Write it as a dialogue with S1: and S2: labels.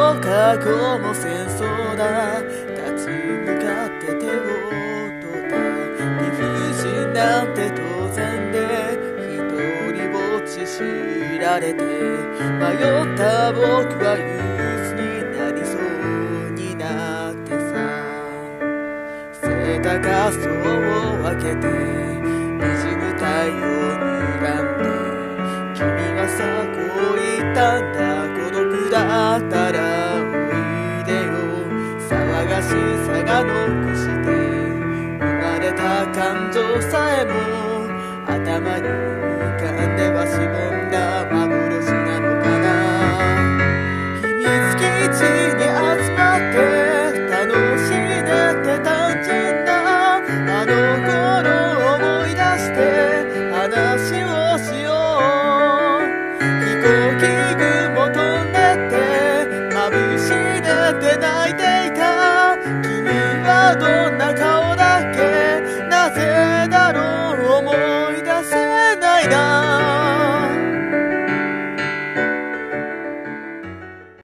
S1: 過去も戦争だ。立ち向かって手を取った理不尽なんて当然で、一人ぼっち知られて迷った僕は憂鬱になりそうになってさ、背高そうを開けて滲む太陽に睨んで、君はさこう言ったんだ。孤独だったらおいでよ。騒がしさが残して生まれた感情さえも頭に浮かんではしぼんだ幻なのかな。秘密基地に集まって楽しんでて単純なあの頃を思い出して話をしよう。飛行機雲飛んでって眩しでて泣いていた。君はどんな顔だっけ。なぜだろう思い出せないな。